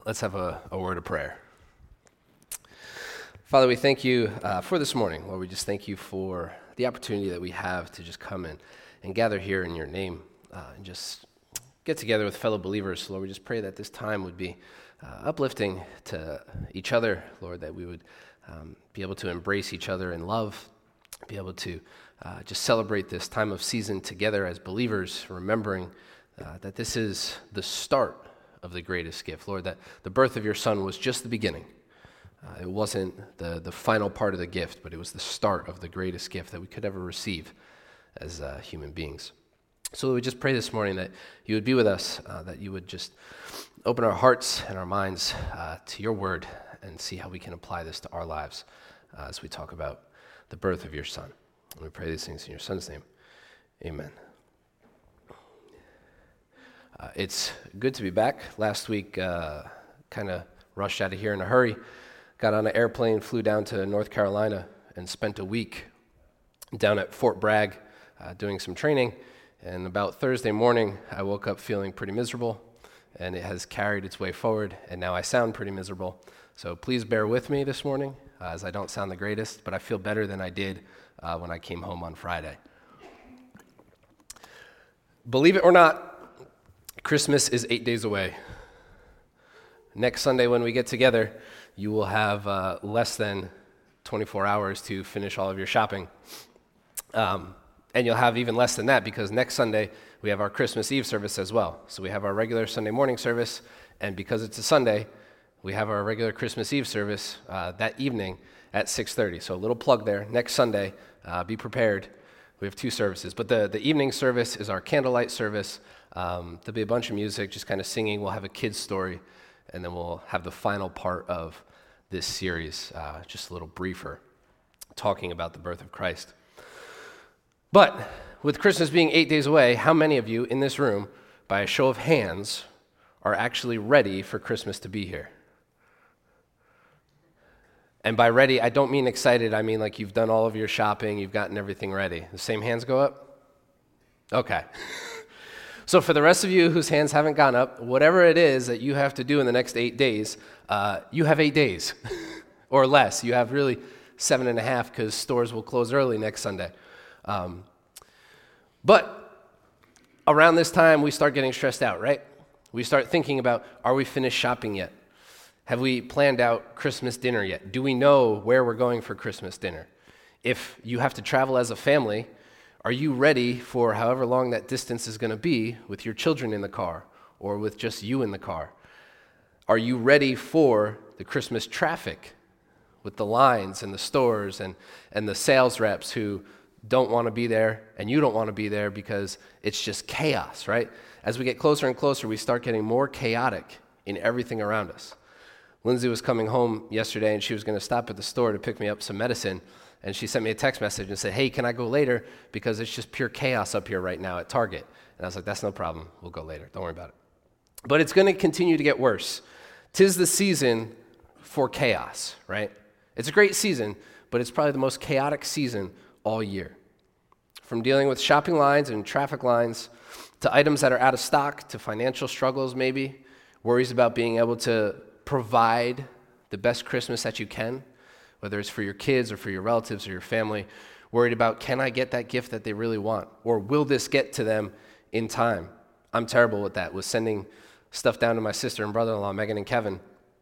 Let's have a word of prayer. Father, we thank you for this morning. Lord, we just thank you for the opportunity that we have to just come in and gather here in your name and just get together with fellow believers. Lord, we just pray that this time would be uplifting to each other, Lord, that we would be able to embrace each other in love, be able to just celebrate this time of season together as believers, remembering that this is the start of the greatest gift. Lord, that the birth of your Son was just the beginning. It wasn't the final part of the gift, but it was the start of the greatest gift that we could ever receive as human beings. So we just pray this morning that you would be with us, that you would just open our hearts and our minds to your word and see how we can apply this to our lives as we talk about the birth of your Son. And we pray these things in your Son's name. Amen. It's good to be back. Last week, kind of rushed out of here in a hurry. Got on an airplane, flew down to North Carolina, and spent a week down at Fort Bragg doing some training. And about Thursday morning, I woke up feeling pretty miserable, and it has carried its way forward, and now I sound pretty miserable. So please bear with me this morning, as I don't sound the greatest, but I feel better than I did when I came home on Friday. Believe it or not, Christmas is 8 days away. Next Sunday when we get together, you will have less than 24 hours to finish all of your shopping. And you'll have even less than that because next Sunday we have our Christmas Eve service as well. So we have our regular Sunday morning service, and because it's a Sunday, we have our regular Christmas Eve service that evening at 6:30. So a little plug there. Next Sunday, be prepared. We have two services, but the evening service is our candlelight service. There'll be a bunch of music, just kind of singing. We'll have a kid's story, and then we'll have the final part of this series, just a little briefer, talking about the birth of Christ. But with Christmas being 8 days away, how many of you in this room, by a show of hands, are actually ready for Christmas to be here? And by ready, I don't mean excited. I mean like you've done all of your shopping, you've gotten everything ready. The same hands go up? Okay. So for the rest of you whose hands haven't gone up, whatever it is that you have to do in the next 8 days, you have 8 days or less. You have really 7.5 because stores will close early next Sunday. But around this time, we start getting stressed out, right? We start thinking about, are we finished shopping yet? Have we planned out Christmas dinner yet? Do we know where we're going for Christmas dinner? If you have to travel as a family, are you ready for however long that distance is going to be with your children in the car or with just you in the car? Are you ready for the Christmas traffic with the lines and the stores and the sales reps who don't want to be there and you don't want to be there because it's just chaos, right? As we get closer and closer, we start getting more chaotic in everything around us. Lindsay was coming home yesterday and she was going to stop at the store to pick me up some medicine. And she sent me a text message and said, hey, can I go later? Because it's just pure chaos up here right now at Target. And I was like, that's no problem. We'll go later. Don't worry about it. But it's going to continue to get worse. 'Tis the season for chaos, right? It's a great season, but it's probably the most chaotic season all year. From dealing with shopping lines and traffic lines to items that are out of stock to financial struggles maybe, worries about being able to provide the best Christmas that you can, whether it's for your kids or for your relatives or your family, worried about, can I get that gift that they really want? Or will this get to them in time? I'm terrible with that, with sending stuff down to my sister and brother-in-law, Megan and Kevin.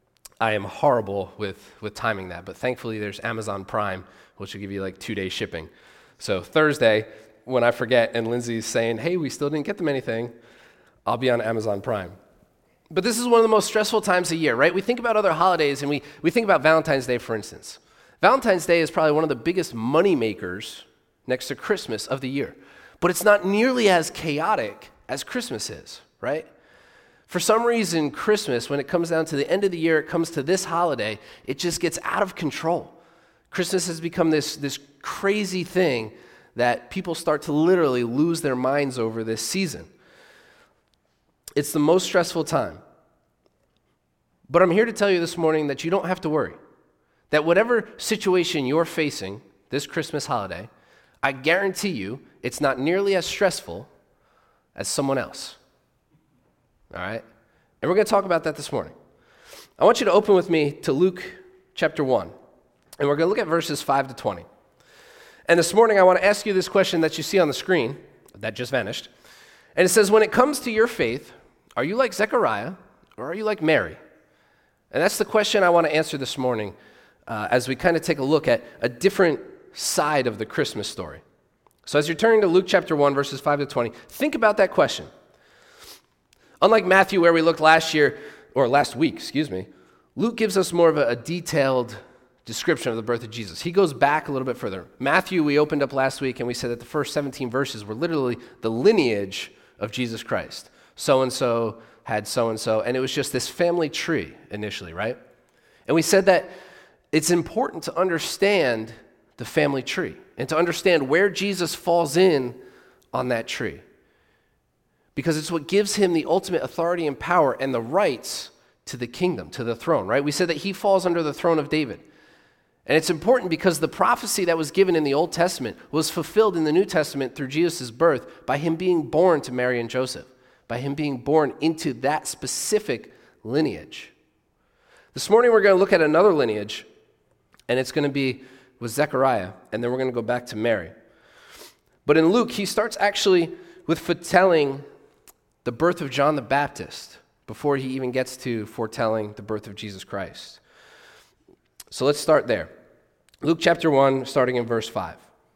I am horrible with timing that, but thankfully there's Amazon Prime, which will give you like 2-day shipping. So Thursday, when I forget and Lindsay's saying, hey, we still didn't get them anything, I'll be on Amazon Prime. But this is one of the most stressful times of year, right? We think about other holidays and we think about Valentine's Day, for instance. Valentine's Day is probably one of the biggest money makers next to Christmas of the year. But it's not nearly as chaotic as Christmas is, right? For some reason, Christmas, when it comes down to the end of the year, it comes to this holiday, it just gets out of control. Christmas has become this crazy thing that people start to literally lose their minds over this season. It's the most stressful time. But I'm here to tell you this morning that you don't have to worry. That whatever situation you're facing this Christmas holiday, I guarantee you it's not nearly as stressful as someone else. All right? And we're going to talk about that this morning. I want you to open with me to Luke chapter 1, and we're going to look at verses 5 to 20. And this morning, I want to ask you this question that you see on the screen, that just vanished. And it says, when it comes to your faith, are you like Zechariah or are you like Mary? And that's the question I want to answer this morning as we kind of take a look at a different side of the Christmas story. So as you're turning to Luke chapter 1, verses 5 to 20, think about that question. Unlike Matthew, where we looked last week, Luke gives us more of a detailed description of the birth of Jesus. He goes back a little bit further. Matthew, we opened up last week and we said that the first 17 verses were literally the lineage of Jesus Christ. So-and-so had so-and-so, and it was just this family tree initially, right? And we said that it's important to understand the family tree and to understand where Jesus falls in on that tree, because it's what gives him the ultimate authority and power and the rights to the kingdom, to the throne, right? We said that he falls under the throne of David. And it's important because the prophecy that was given in the Old Testament was fulfilled in the New Testament through Jesus' birth by him being born to Mary and Joseph, by him being born into that specific lineage. This morning we're going to look at another lineage, and it's going to be with Zechariah, and then we're going to go back to Mary. But in Luke, he starts actually with foretelling the birth of John the Baptist before he even gets to foretelling the birth of Jesus Christ. So let's start there. Luke chapter 1, starting in verse 5.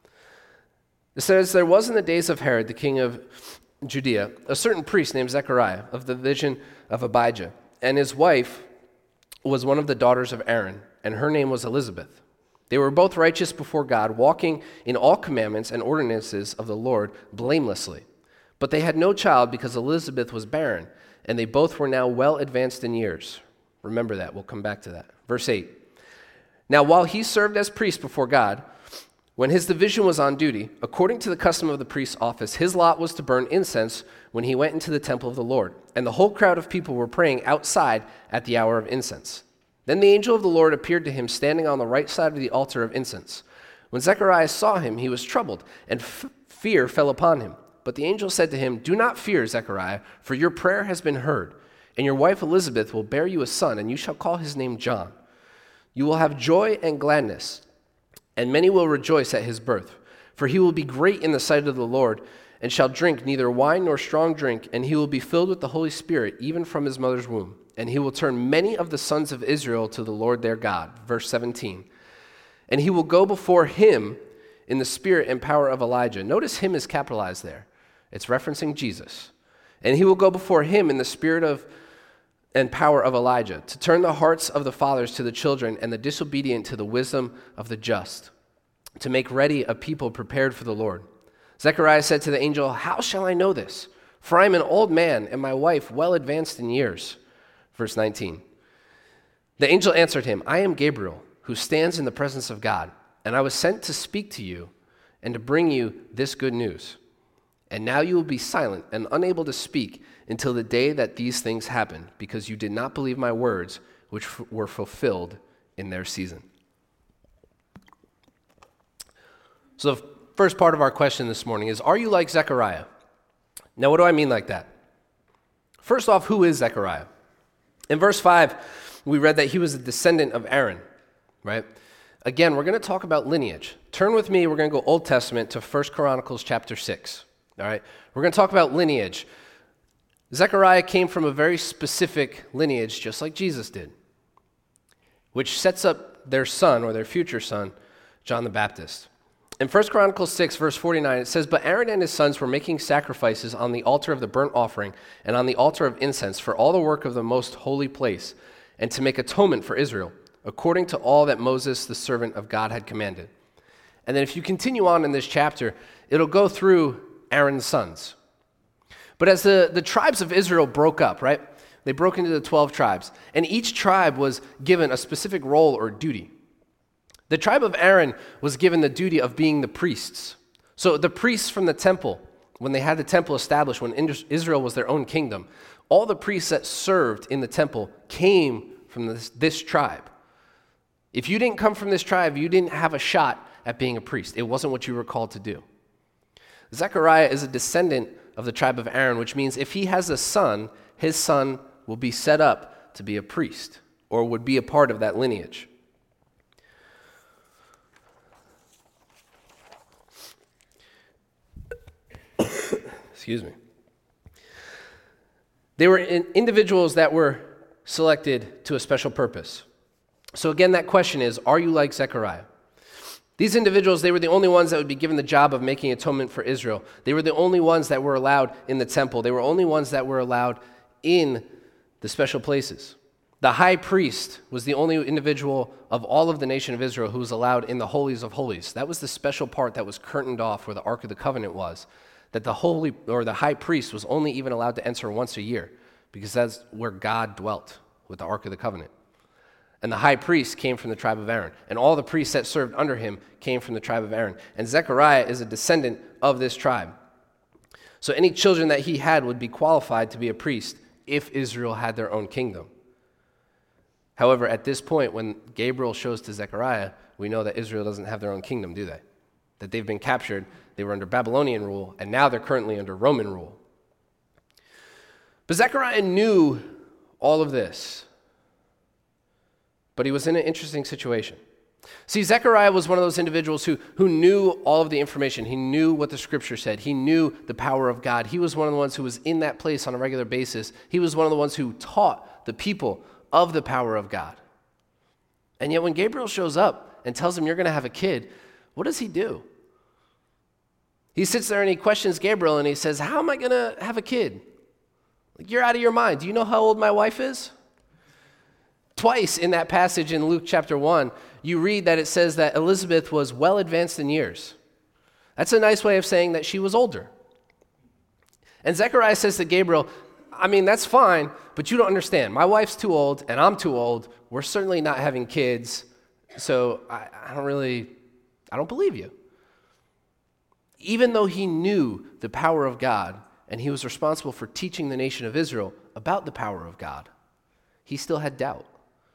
It says, there was in the days of Herod, the king of Judea, a certain priest named Zechariah of the division of Abijah, and his wife was one of the daughters of Aaron, and her name was Elizabeth. They were both righteous before God, walking in all commandments and ordinances of the Lord blamelessly. But they had no child because Elizabeth was barren, and they both were now well advanced in years. Remember that. We'll come back to that. Verse 8. Now, while he served as priest before God, when his division was on duty, according to the custom of the priest's office, his lot was to burn incense when he went into the temple of the Lord. And the whole crowd of people were praying outside at the hour of incense. Then the angel of the Lord appeared to him standing on the right side of the altar of incense. When Zechariah saw him, he was troubled, and fear fell upon him. But the angel said to him, do not fear, Zechariah, for your prayer has been heard, and your wife Elizabeth will bear you a son, and you shall call his name John. You will have joy and gladness, and many will rejoice at his birth. For he will be great in the sight of the Lord, and shall drink neither wine nor strong drink, and he will be filled with the Holy Spirit, even from his mother's womb. And he will turn many of the sons of Israel to the Lord their God. Verse 17. And he will go before him in the spirit and power of Elijah. Notice him is capitalized there. It's referencing Jesus. And he will go before him in the spirit and power of Elijah, to turn the hearts of the fathers to the children and the disobedient to the wisdom of the just, to make ready a people prepared for the Lord. Zechariah said to the angel, how shall I know this? For I am an old man, and my wife well advanced in years. Verse 19. The angel answered him, I am Gabriel, who stands in the presence of God, and I was sent to speak to you and to bring you this good news. And now you will be silent and unable to speak until the day that these things happen, because you did not believe my words, which were fulfilled in their season. So the first part of our question this morning is, are you like Zechariah? Now, what do I mean like that? First off, who is Zechariah? In verse 5, we read that he was a descendant of Aaron, right? Again, we're going to talk about lineage. Turn with me, we're going to go Old Testament to 1 Chronicles chapter 6, all right? We're going to talk about lineage. Zechariah came from a very specific lineage, just like Jesus did, which sets up their son, or their future son, John the Baptist. In 1 Chronicles 6, verse 49, it says, but Aaron and his sons were making sacrifices on the altar of the burnt offering and on the altar of incense for all the work of the most holy place, and to make atonement for Israel, according to all that Moses, the servant of God, had commanded. And then if you continue on in this chapter, it'll go through Aaron's sons. But as the tribes of Israel broke up, right? They broke into the 12 tribes, and each tribe was given a specific role or duty. The tribe of Aaron was given the duty of being the priests. So the priests from the temple, when they had the temple established, when Israel was their own kingdom, all the priests that served in the temple came from this tribe. If you didn't come from this tribe, you didn't have a shot at being a priest. It wasn't what you were called to do. Zechariah is a descendant of the tribe of Aaron, which means if he has a son, his son will be set up to be a priest or would be a part of that lineage. Excuse me. They were individuals that were selected to a special purpose. So again, that question is, are you like Zechariah? These individuals, they were the only ones that would be given the job of making atonement for Israel. They were the only ones that were allowed in the temple. They were only ones that were allowed in the special places. The high priest was the only individual of all of the nation of Israel who was allowed in the holies of holies. That was the special part that was curtained off where the Ark of the Covenant was, that the high priest was only even allowed to enter once a year, because that's where God dwelt, with the Ark of the Covenant. And the high priest came from the tribe of Aaron, and all the priests that served under him came from the tribe of Aaron. And Zechariah is a descendant of this tribe. So any children that he had would be qualified to be a priest if Israel had their own kingdom. However, at this point, when Gabriel shows to Zechariah, we know that Israel doesn't have their own kingdom, do they? That they've been captured, they were under Babylonian rule, and now they're currently under Roman rule. But Zechariah knew all of this, but he was in an interesting situation. See, Zechariah was one of those individuals who knew all of the information. He knew what the scripture said. He knew the power of God. He was one of the ones who was in that place on a regular basis. He was one of the ones who taught the people of the power of God. And yet when Gabriel shows up and tells him you're going to have a kid, what does he do? He sits there and he questions Gabriel and he says, how am I going to have a kid? Like, you're out of your mind. Do you know how old my wife is? Twice in that passage in Luke chapter 1, you read that it says that Elizabeth was well advanced in years. That's a nice way of saying that she was older. And Zechariah says to Gabriel, I mean, that's fine, but you don't understand. My wife's too old and I'm too old. We're certainly not having kids, so I don't believe you. Even though he knew the power of God and he was responsible for teaching the nation of Israel about the power of God, he still had doubt.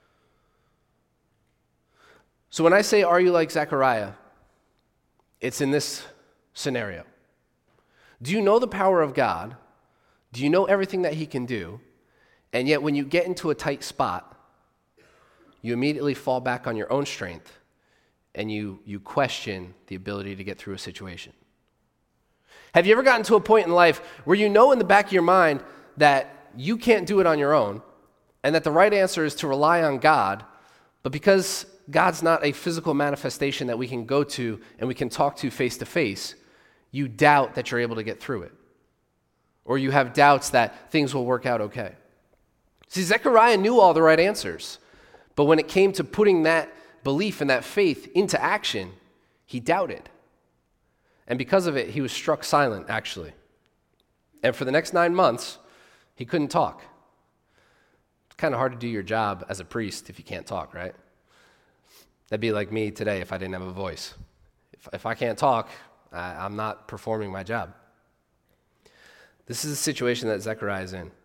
So when I say, are you like Zechariah, it's in this scenario. Do you know the power of God? Do you know everything that he can do? And yet when you get into a tight spot, you immediately fall back on your own strength and you question the ability to get through a situation. Have you ever gotten to a point in life where you know in the back of your mind that you can't do it on your own and that the right answer is to rely on God, but because God's not a physical manifestation that we can go to and we can talk to face, you doubt that you're able to get through it? Or you have doubts that things will work out okay. See, Zechariah knew all the right answers, but when it came to putting that belief and that faith into action, he doubted. And because of it, he was struck silent, actually. And for the next 9 months, he couldn't talk. It's kind of hard to do your job as a priest if you can't talk, right? That'd be like me today if I didn't have a voice. If I can't talk, I'm not performing my job. This is the situation that Zechariah is in.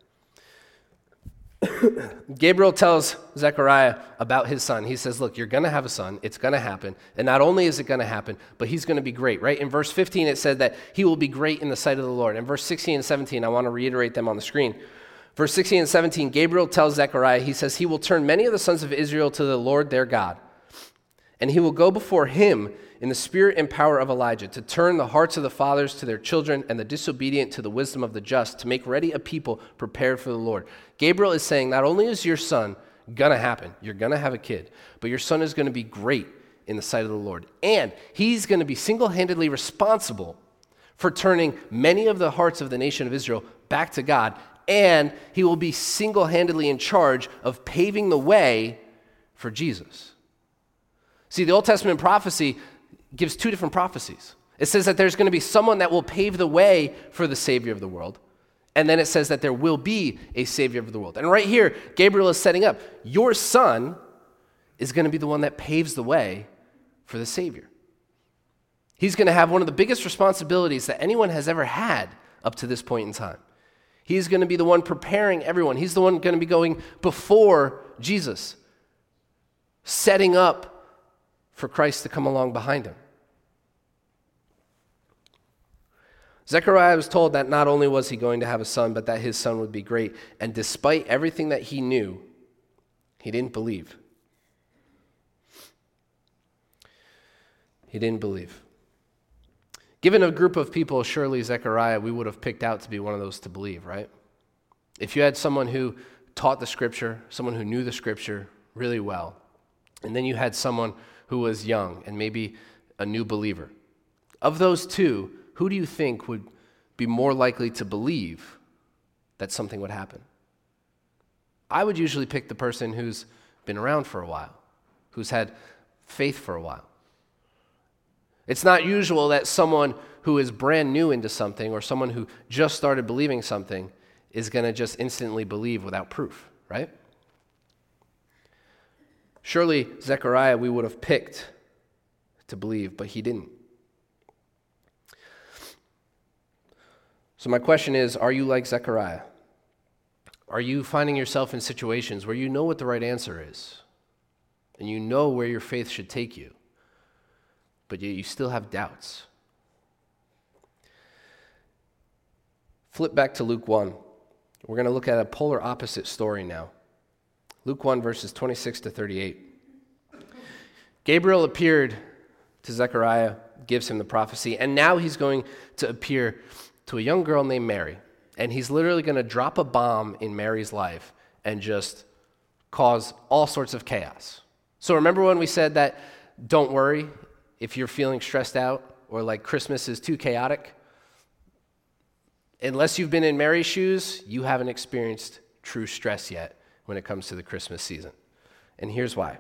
Gabriel tells Zechariah about his son. He says, look, you're going to have a son. It's going to happen. And not only is it going to happen, but he's going to be great, right? In verse 15, it said that he will be great in the sight of the Lord. In verse 16 and 17, I want to reiterate them on the screen. Verse 16 and 17, Gabriel tells Zechariah, he says, he will turn many of the sons of Israel to the Lord their God. And he will go before him in the spirit and power of Elijah, to turn the hearts of the fathers to their children and the disobedient to the wisdom of the just, to make ready a people prepared for the Lord. Gabriel is saying, not only is your son going to happen, you're going to have a kid, but your son is going to be great in the sight of the Lord. And he's going to be single-handedly responsible for turning many of the hearts of the nation of Israel back to God, and he will be single-handedly in charge of paving the way for Jesus. See, the Old Testament prophecy gives two different prophecies. It says that there's going to be someone that will pave the way for the Savior of the world. And then it says that there will be a Savior of the world. And right here, Gabriel is setting up, your son is going to be the one that paves the way for the Savior. He's going to have one of the biggest responsibilities that anyone has ever had up to this point in time. He's going to be the one preparing everyone. He's the one going to be going before Jesus, setting up for Christ to come along behind him. Zechariah was told that not only was he going to have a son, but that his son would be great. And despite everything that he knew, He didn't believe. He didn't believe. Given a group of people, surely Zechariah, we would have picked out to be one of those to believe, right? If you had someone who taught the scripture, someone who knew the scripture really well, and then you had someone who was young and maybe a new believer. Of those two, who do you think would be more likely to believe that something would happen? I would usually pick the person who's been around for a while, who's had faith for a while. It's not usual that someone who is brand new into something or someone who just started believing something is going to just instantly believe without proof, right? Surely Zechariah we would have picked to believe, but he didn't. So my question is, are you like Zechariah? Are you finding yourself in situations where you know what the right answer is, and you know where your faith should take you, but yet you still have doubts? Flip back to Luke 1. We're going to look at a polar opposite story now. Luke 1, verses 26 to 38. Gabriel appeared to Zechariah, gives him the prophecy, and now he's going to appear to a young girl named Mary. And he's literally going to drop a bomb in Mary's life and just cause all sorts of chaos. So remember when we said that don't worry if you're feeling stressed out or like Christmas is too chaotic? Unless you've been in Mary's shoes, you haven't experienced true stress yet when it comes to the Christmas season. And here's why.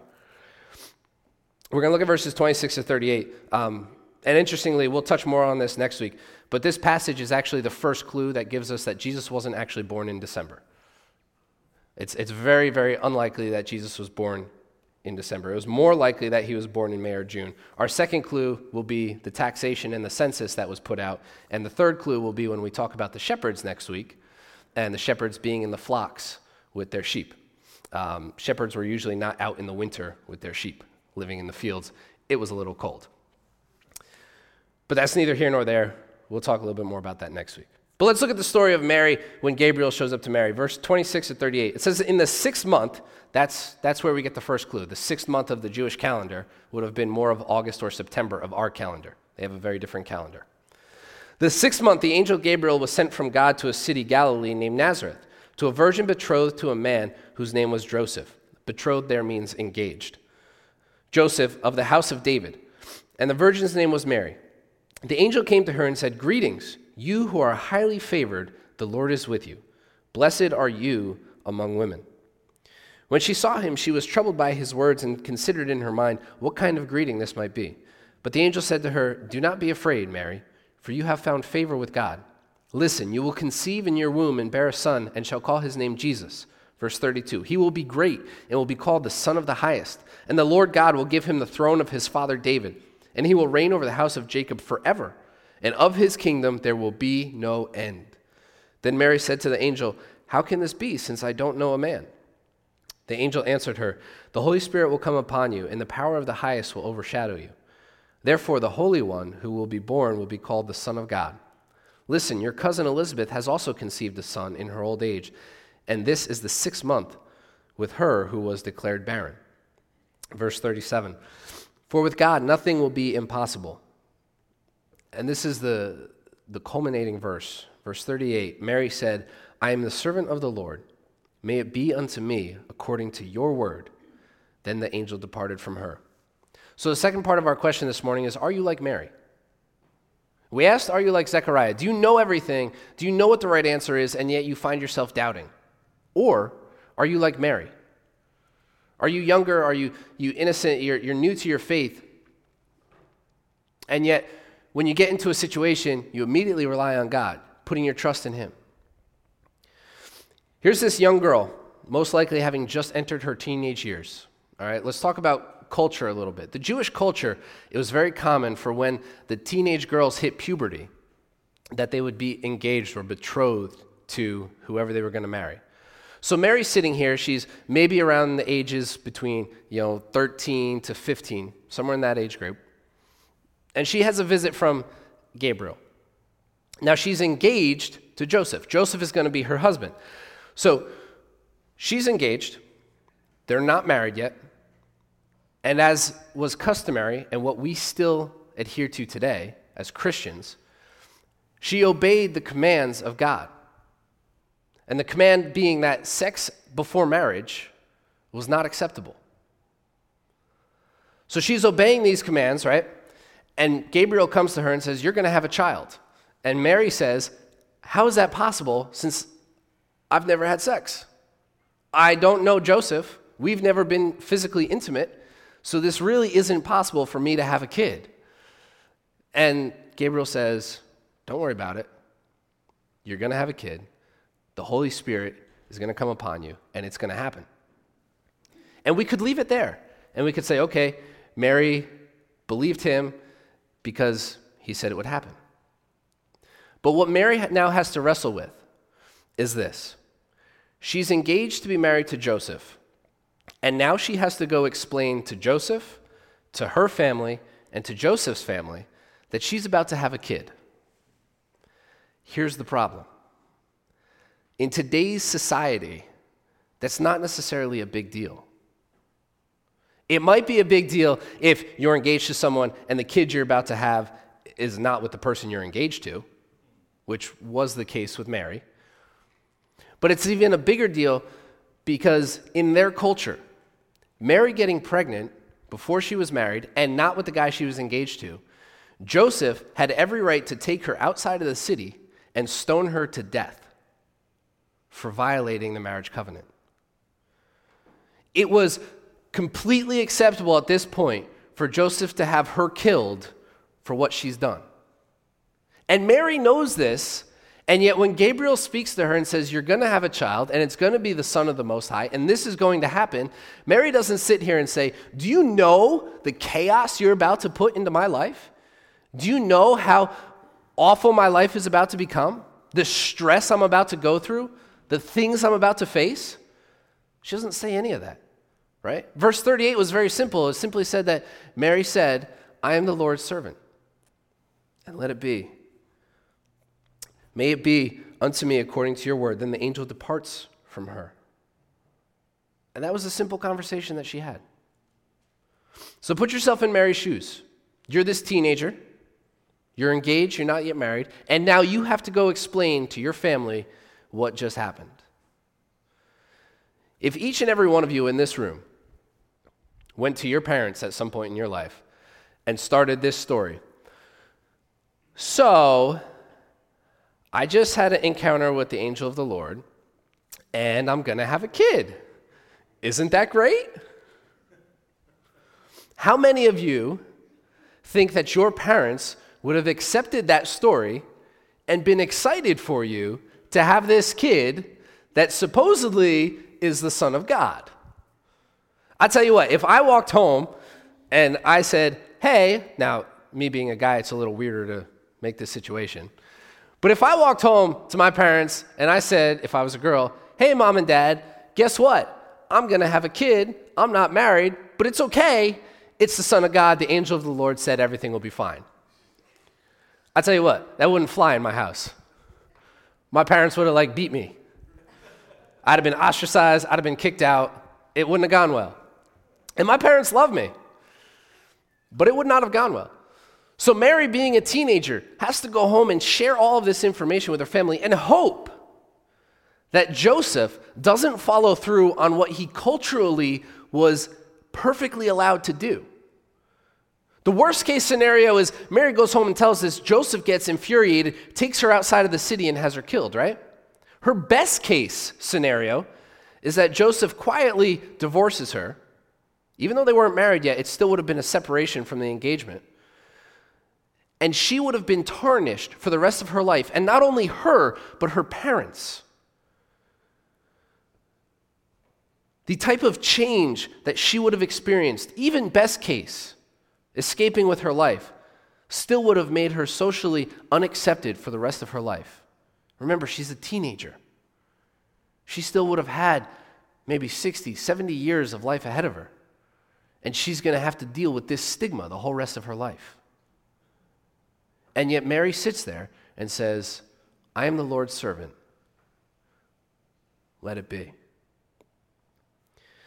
We're going to look at verses 26 to 38. And interestingly, we'll touch more on this next week, but this passage is actually the first clue that gives us that Jesus wasn't actually born in December. It's very, very unlikely that Jesus was born in December. It was more likely that he was born in May or June. Our second clue will be the taxation and the census that was put out, and the third clue will be when we talk about the shepherds next week, and the shepherds being in the flocks with their sheep. Shepherds were usually not out in the winter with their sheep, living in the fields. It was a little cold. But that's neither here nor there. We'll talk a little bit more about that next week. But let's look at the story of Mary when Gabriel shows up to Mary. Verse 26 to 38. It says in the 6th month, that's where we get the first clue. The 6th month of the Jewish calendar would have been more of August or September of our calendar. They have a very different calendar. The 6th month, the angel Gabriel was sent from God to a city, Galilee, named Nazareth, to a virgin betrothed to a man whose name was Joseph. Betrothed there means engaged. Joseph of the house of David. And the virgin's name was Mary. The angel came to her and said, "Greetings, you who are highly favored, the Lord is with you. Blessed are you among women." When she saw him, she was troubled by his words and considered in her mind what kind of greeting this might be. But the angel said to her, "Do not be afraid, Mary, for you have found favor with God. Listen, you will conceive in your womb and bear a son, and shall call his name Jesus." Verse 32, "He will be great and will be called the Son of the Highest, and the Lord God will give him the throne of his father David, and he will reign over the house of Jacob forever, and of his kingdom there will be no end." Then Mary said to the angel, "How can this be, since I don't know a man?" The angel answered her, "The Holy Spirit will come upon you, and the power of the highest will overshadow you. Therefore the Holy One who will be born will be called the Son of God. Listen, your cousin Elizabeth has also conceived a son in her old age, and this is the 6th month with her who was declared barren." Verse 37, "For with God nothing will be impossible." And this is the culminating verse. Verse 38, Mary said, "I am the servant of the Lord. May it be unto me according to your word." Then the angel departed from her. So the second part of our question this morning is, are you like Mary? We asked, are you like Zechariah? Do you know everything? Do you know what the right answer is, and yet you find yourself doubting? Or are you like Mary? Are you younger? Are you innocent? You're new to your faith. And yet, when you get into a situation, you immediately rely on God, putting your trust in him. Here's this young girl, most likely having just entered her teenage years. All right, let's talk about culture a little bit. The Jewish culture, it was very common for when the teenage girls hit puberty that they would be engaged or betrothed to whoever they were going to marry. So Mary's sitting here, she's maybe around the ages between 13 to 15, somewhere in that age group. And she has a visit from Gabriel. Now she's engaged to Joseph. Joseph is going to be her husband. So she's engaged, They're not married yet. And as was customary and what we still adhere to today as Christians, she obeyed the commands of God. And the command being that sex before marriage was not acceptable. So she's obeying these commands, right? And Gabriel comes to her and says, you're going to have a child. And Mary says, how is that possible since I've never had sex? I don't know Joseph. We've never been physically intimate. So this really isn't possible for me to have a kid. And Gabriel says, don't worry about it. You're going to have a kid. The Holy Spirit is going to come upon you, and it's going to happen. And we could leave it there. And we could say, okay, Mary believed him because he said it would happen. But what Mary now has to wrestle with is this. She's engaged to be married to Joseph, and now she has to go explain to Joseph, to her family, and to Joseph's family that she's about to have a kid. Here's the problem. In today's society, that's not necessarily a big deal. It might be a big deal if you're engaged to someone and the kid you're about to have is not with the person you're engaged to, which was the case with Mary. But it's even a bigger deal because in their culture, Mary getting pregnant before she was married and not with the guy she was engaged to, Joseph had every right to take her outside of the city and stone her to death for violating the marriage covenant. It was completely acceptable at this point for Joseph to have her killed for what she's done. And Mary knows this, and yet when Gabriel speaks to her and says, you're going to have a child, and it's going to be the Son of the Most High, and this is going to happen, Mary doesn't sit here and say, do you know the chaos you're about to put into my life? Do you know how awful my life is about to become? The stress I'm about to go through? The things I'm about to face? She doesn't say any of that, right? Verse 38 was very simple. It simply said that Mary said, I am the Lord's servant, and let it be. May it be unto me according to your word. Then the angel departs from her. And that was a simple conversation that she had. So put yourself in Mary's shoes. You're this teenager. You're engaged. You're not yet married. And now you have to go explain to your family what just happened. If each and every one of you in this room went to your parents at some point in your life and started this story, so I just had an encounter with the angel of the Lord, and I'm going to have a kid. Isn't that great? How many of you think that your parents would have accepted that story and been excited for you to have this kid that supposedly is the Son of God? I'll tell you what, if I walked home and I said, hey, now me being a guy, it's a little weirder to make this situation. But if I walked home to my parents and I said, if I was a girl, hey, mom and dad, guess what? I'm going to have a kid. I'm not married, but it's okay. It's the Son of God. The angel of the Lord said everything will be fine. I tell you what, that wouldn't fly in my house. My parents would have beat me. I'd have been ostracized. I'd have been kicked out. It wouldn't have gone well. And my parents love me, but it would not have gone well. So Mary, being a teenager, has to go home and share all of this information with her family and hope that Joseph doesn't follow through on what he culturally was perfectly allowed to do. The worst case scenario is Mary goes home and tells this, Joseph gets infuriated, takes her outside of the city and has her killed, right? Her best case scenario is that Joseph quietly divorces her. Even though they weren't married yet, it still would have been a separation from the engagement. And she would have been tarnished for the rest of her life. And not only her, but her parents. The type of change that she would have experienced, even best case, escaping with her life, still would have made her socially unaccepted for the rest of her life. Remember, she's a teenager. She still would have had maybe 60, 70 years of life ahead of her. And she's going to have to deal with this stigma the whole rest of her life. And yet Mary sits there and says, I am the Lord's servant. Let it be.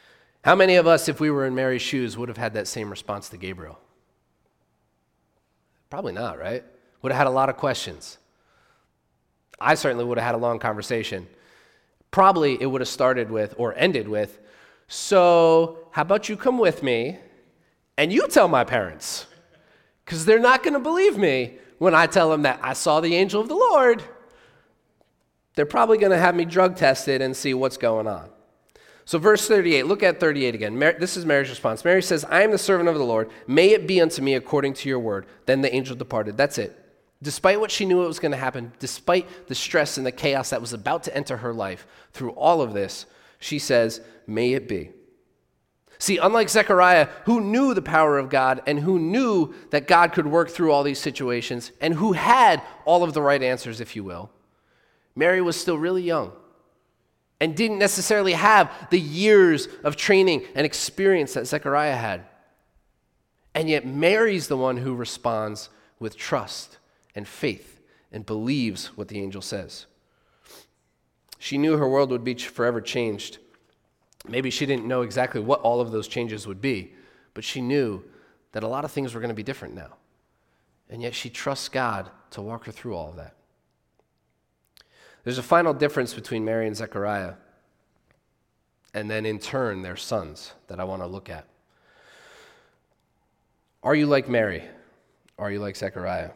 How many of us, if we were in Mary's shoes, would have had that same response to Gabriel? Probably not, right? Would have had a lot of questions. I certainly would have had a long conversation. Probably it would have started with, or ended with, so how about you come with me and you tell my parents? Because they're not going to believe me when I tell them that I saw the angel of the Lord. They're probably going to have me drug tested and see what's going on. So verse 38, look at 38 again. This is Mary's response. Mary says, I am the servant of the Lord. May it be unto me according to your word. Then the angel departed. That's it. Despite what she knew what was going to happen, despite the stress and the chaos that was about to enter her life, through all of this, she says, may it be. See, unlike Zechariah, who knew the power of God and who knew that God could work through all these situations and who had all of the right answers, if you will, Mary was still really young and didn't necessarily have the years of training and experience that Zechariah had. And yet Mary's the one who responds with trust and faith and believes what the angel says. She knew her world would be forever changed. Maybe she didn't know exactly what all of those changes would be, but she knew that a lot of things were going to be different now. And yet she trusts God to walk her through all of that. There's a final difference between Mary and Zechariah, and then in turn their sons, that I want to look at. Are you like Mary? Are you like Zechariah?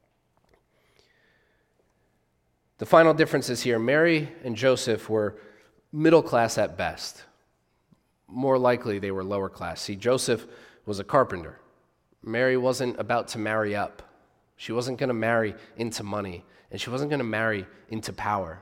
The final difference is here. Mary and Joseph were middle class at best. More likely they were lower class. See, Joseph was a carpenter. Mary wasn't about to marry up. She wasn't going to marry into money, and she wasn't going to marry into power.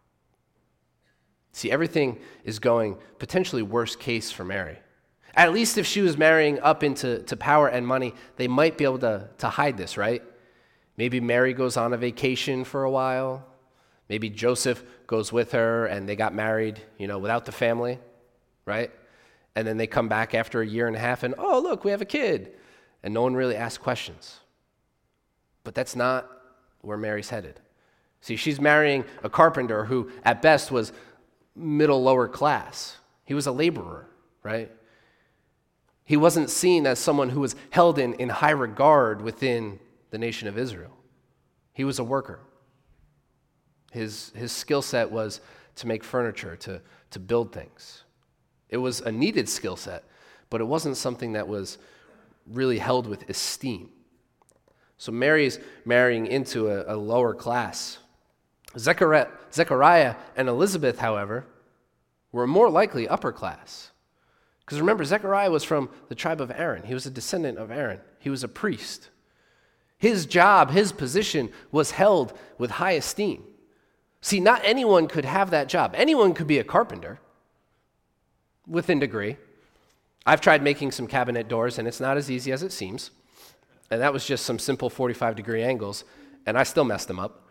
See, everything is going potentially worst case for Mary. At least if she was marrying up into power and money, they might be able to hide this, right? Maybe Mary goes on a vacation for a while. Maybe Joseph goes with her and they got married, without the family, right? And then they come back after a year and a half and, oh, look, we have a kid. And no one really asks questions. But that's not where Mary's headed. See, she's marrying a carpenter who at best was middle lower class. He was a laborer, right? He wasn't seen as someone who was held in high regard within the nation of Israel. He was a worker. His skill set was to make furniture, to build things. It was a needed skill set, but it wasn't something that was really held with esteem. So Mary's marrying into a lower class. Zechariah and Elizabeth, however, were more likely upper class. Because remember, Zechariah was from the tribe of Aaron. He was a descendant of Aaron. He was a priest. His job, his position was held with high esteem. See, not anyone could have that job. Anyone could be a carpenter within degree. I've tried making some cabinet doors, and it's not as easy as it seems. And that was just some simple 45-degree angles, and I still messed them up.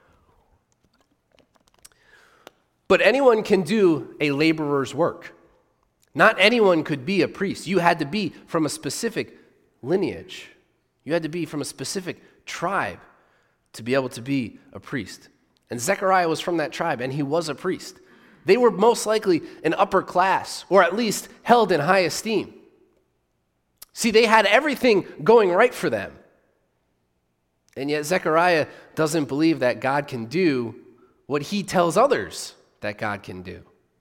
But anyone can do a laborer's work. Not anyone could be a priest. You had to be from a specific lineage. You had to be from a specific tribe to be able to be a priest. And Zechariah was from that tribe, and he was a priest. They were most likely an upper class, or at least held in high esteem. See, they had everything going right for them. And yet Zechariah doesn't believe that God can do what he tells others that God can do.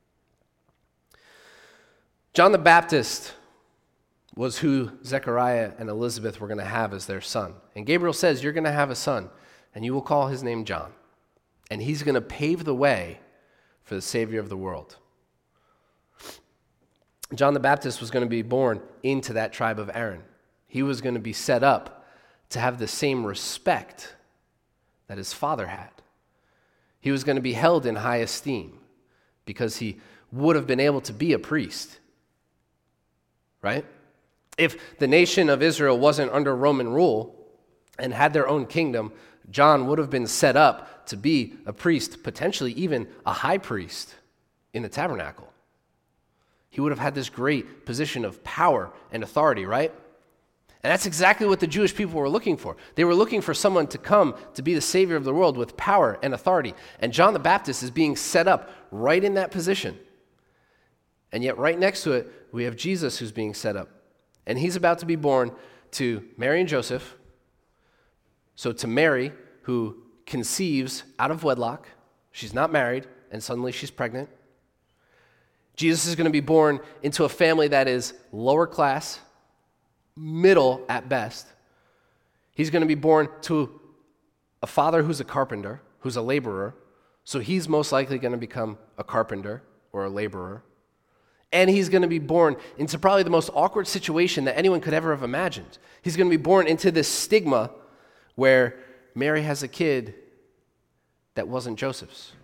John the Baptist was who Zechariah and Elizabeth were going to have as their son. And Gabriel says, you're going to have a son, and you will call his name John. And he's going to pave the way for the Savior of the world. John the Baptist was going to be born into that tribe of Aaron. He was going to be set up to have the same respect that his father had. He was going to be held in high esteem because he would have been able to be a priest, right? If the nation of Israel wasn't under Roman rule and had their own kingdom, John would have been set up to be a priest, potentially even a high priest in the tabernacle. He would have had this great position of power and authority, right? And that's exactly what the Jewish people were looking for. They were looking for someone to come to be the Savior of the world with power and authority. And John the Baptist is being set up right in that position. And yet right next to it, we have Jesus who's being set up. And he's about to be born to Mary and Joseph. So to Mary, who conceives out of wedlock, she's not married, and suddenly she's pregnant. Jesus is going to be born into a family that is lower class, middle at best. He's going to be born to a father who's a carpenter, who's a laborer, so he's most likely going to become a carpenter or a laborer. And he's going to be born into probably the most awkward situation that anyone could ever have imagined. He's going to be born into this stigma where Mary has a kid that wasn't Joseph's.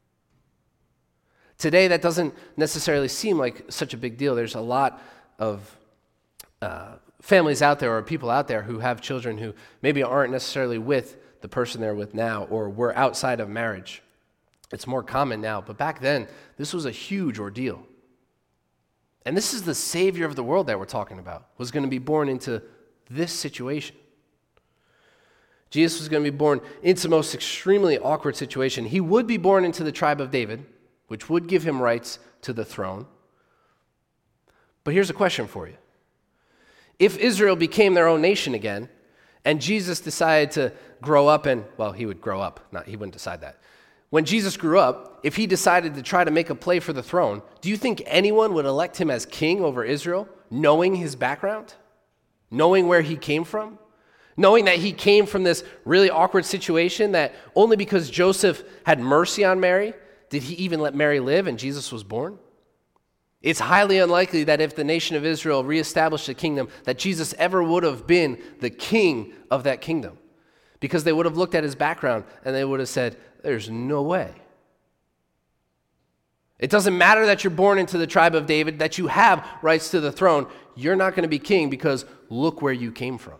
Today, that doesn't necessarily seem like such a big deal. There's a lot of families out there or people out there who have children who maybe aren't necessarily with the person they're with now or were outside of marriage. It's more common now, but back then, this was a huge ordeal. And this is the Savior of the world that we're talking about, was going to be born into this situation. Jesus was going to be born into the most extremely awkward situation. He would be born into the tribe of David, which would give him rights to the throne. But here's a question for you. If Israel became their own nation again, and Jesus decided to grow up and, well, he would grow up. He wouldn't decide that. When Jesus grew up, if he decided to try to make a play for the throne, do you think anyone would elect him as king over Israel, knowing his background? Knowing where he came from? Knowing that he came from this really awkward situation that only because Joseph had mercy on Mary did he even let Mary live and Jesus was born? It's highly unlikely that if the nation of Israel reestablished a kingdom, that Jesus ever would have been the king of that kingdom. Because they would have looked at his background and they would have said, there's no way. It doesn't matter that you're born into the tribe of David, that you have rights to the throne. You're not going to be king because look where you came from.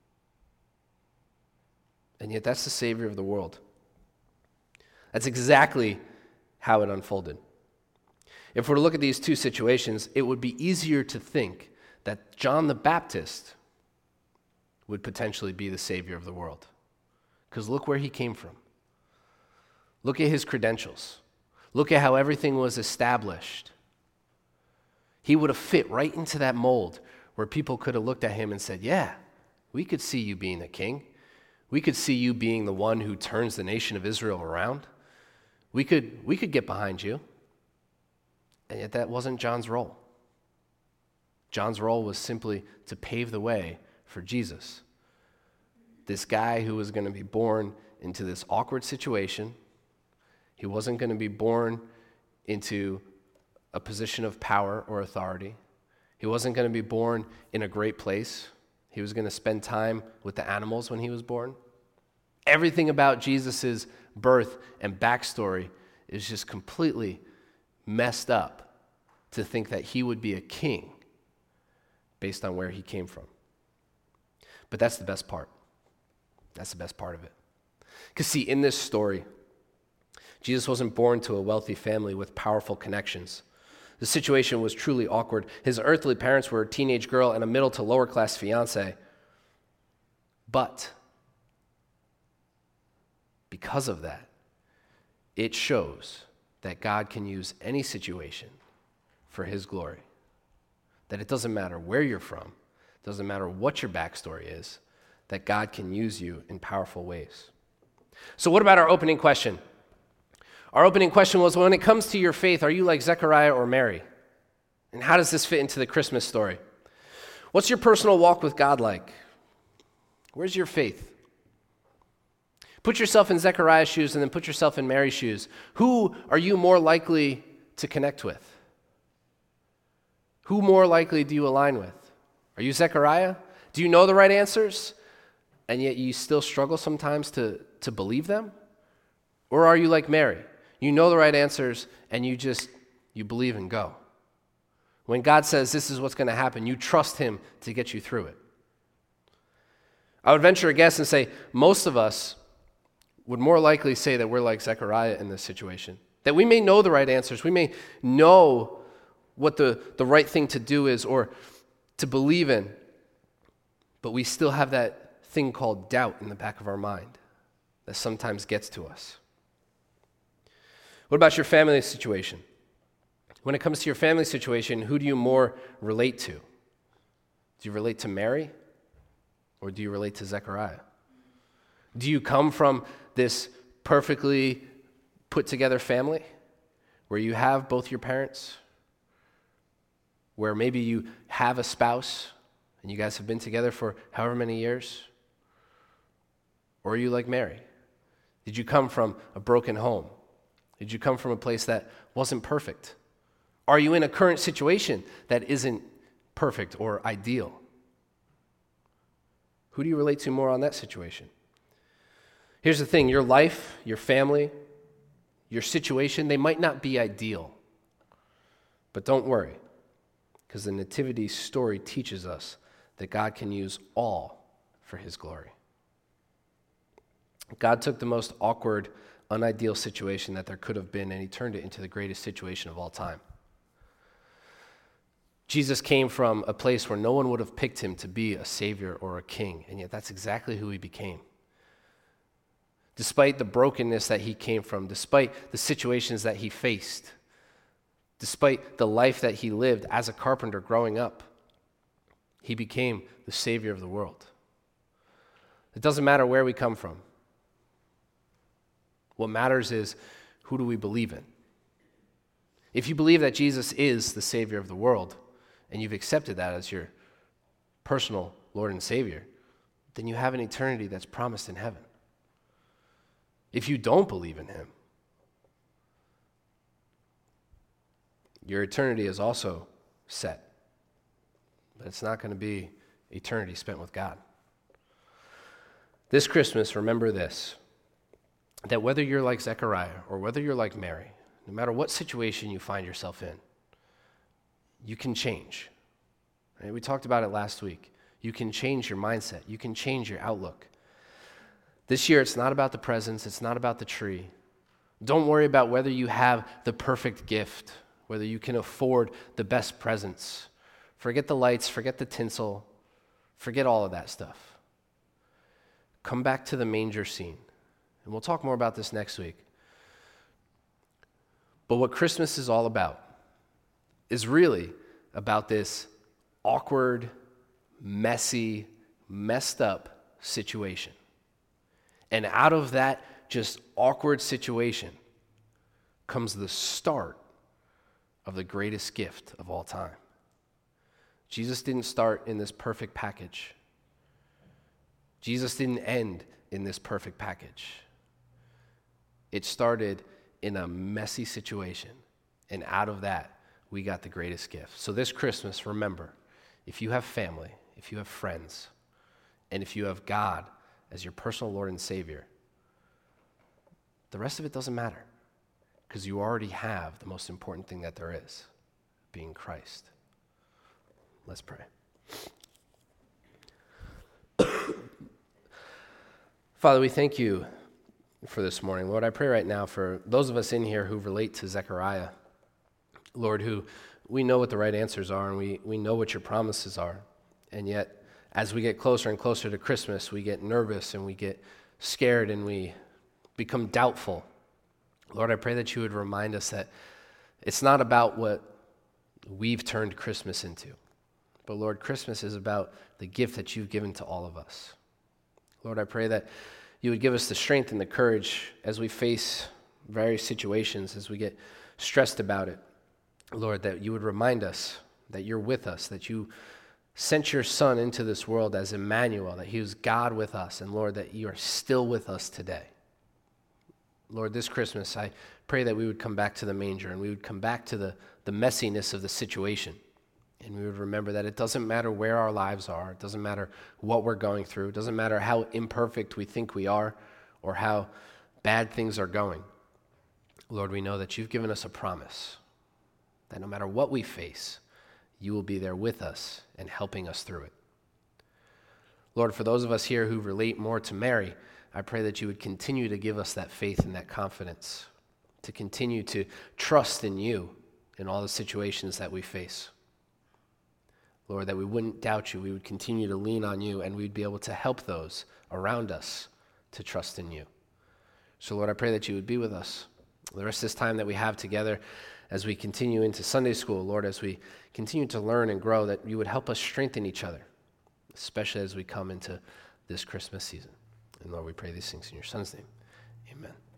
And yet that's the Savior of the world. That's exactly how it unfolded. If we're to look at these two situations, it would be easier to think that John the Baptist would potentially be the Savior of the world. Because look where he came from. Look at his credentials. Look at how everything was established. He would have fit right into that mold where people could have looked at him and said, yeah, we could see you being a king. We could see you being the one who turns the nation of Israel around. We could get behind you. And yet that wasn't John's role. John's role was simply to pave the way for Jesus. This guy who was going to be born into this awkward situation. He wasn't going to be born into a position of power or authority. He wasn't going to be born in a great place. He was going to spend time with the animals when he was born. Everything about Jesus' birth and backstory is just completely messed up to think that he would be a king based on where he came from. But that's the best part. That's the best part of it. Because see, in this story, Jesus wasn't born to a wealthy family with powerful connections. The situation was truly awkward. His earthly parents were a teenage girl and a middle to lower class fiance. But because of that, it shows that God can use any situation for his glory. That it doesn't matter where you're from, it doesn't matter what your backstory is, that God can use you in powerful ways. So what about our opening question? Our opening question was, when it comes to your faith, are you like Zechariah or Mary? And how does this fit into the Christmas story? What's your personal walk with God like? Where's your faith? Put yourself in Zechariah's shoes and then put yourself in Mary's shoes. Who are you more likely to connect with? Who more likely do you align with? Are you Zechariah? Do you know the right answers, and yet you still struggle sometimes to believe them? Or are you like Mary? You know the right answers, and you believe and go. When God says this is what's going to happen, you trust him to get you through it. I would venture a guess and say most of us would more likely say that we're like Zechariah in this situation. That we may know the right answers. We may know what the right thing to do is or to believe in, but we still have that thing called doubt in the back of our mind that sometimes gets to us. What about your family situation? When it comes to your family situation, who do you more relate to? Do you relate to Mary or do you relate to Zechariah? Do you come from this perfectly put together family where you have both your parents, where maybe you have a spouse and you guys have been together for however many years? Or are you like Mary? Did you come from a broken home? Did you come from a place that wasn't perfect? Are you in a current situation that isn't perfect or ideal? Who do you relate to more on that situation? Here's the thing, your life, your family, your situation, they might not be ideal. But don't worry, because the Nativity story teaches us that God can use all for his glory. God took the most awkward, unideal situation that there could have been, and he turned it into the greatest situation of all time. Jesus came from a place where no one would have picked him to be a savior or a king, and yet that's exactly who he became. Despite the brokenness that he came from, despite the situations that he faced, despite the life that he lived as a carpenter growing up, he became the savior of the world. It doesn't matter where we come from. What matters is, who do we believe in? If you believe that Jesus is the Savior of the world, and you've accepted that as your personal Lord and Savior, then you have an eternity that's promised in heaven. If you don't believe in him, your eternity is also set, but it's not going to be eternity spent with God. This Christmas, remember this, that whether you're like Zechariah or whether you're like Mary, no matter what situation you find yourself in, you can change. Right? We talked about it last week. You can change your mindset. You can change your outlook. This year, it's not about the presents. It's not about the tree. Don't worry about whether you have the perfect gift, whether you can afford the best presents. Forget the lights. Forget the tinsel. Forget all of that stuff. Come back to the manger scene. And we'll talk more about this next week. But what Christmas is all about is really about this awkward, messy, messed up situation. And out of that just awkward situation comes the start of the greatest gift of all time. Jesus didn't start in this perfect package. Jesus didn't end in this perfect package. It started in a messy situation, and out of that, we got the greatest gift. So this Christmas, remember, if you have family, if you have friends, and if you have God as your personal Lord and Savior, the rest of it doesn't matter, because you already have the most important thing that there is, being Christ. Let's pray. Father, we thank you for this morning. Lord, I pray right now for those of us in here who relate to Zechariah, Lord, who we know what the right answers are and we know what your promises are. And yet, as we get closer and closer to Christmas, we get nervous and we get scared and we become doubtful. Lord, I pray that you would remind us that it's not about what we've turned Christmas into, but Lord, Christmas is about the gift that you've given to all of us. Lord, I pray that you would give us the strength and the courage as we face various situations, as we get stressed about it. Lord, that you would remind us that you're with us, that you sent your Son into this world as Emmanuel, that he was God with us, and Lord, that you are still with us today. Lord, this Christmas, I pray that we would come back to the manger and we would come back to the messiness of the situation. And we would remember that it doesn't matter where our lives are. It doesn't matter what we're going through. It doesn't matter how imperfect we think we are or how bad things are going. Lord, we know that you've given us a promise that no matter what we face, you will be there with us and helping us through it. Lord, for those of us here who relate more to Mary, I pray that you would continue to give us that faith and that confidence, to continue to trust in you in all the situations that we face. Lord, that we wouldn't doubt you, we would continue to lean on you, and we'd be able to help those around us to trust in you. So Lord, I pray that you would be with us the rest of this time that we have together, as we continue into Sunday school, Lord, as we continue to learn and grow, that you would help us strengthen each other, especially as we come into this Christmas season. And Lord, we pray these things in your Son's name. Amen.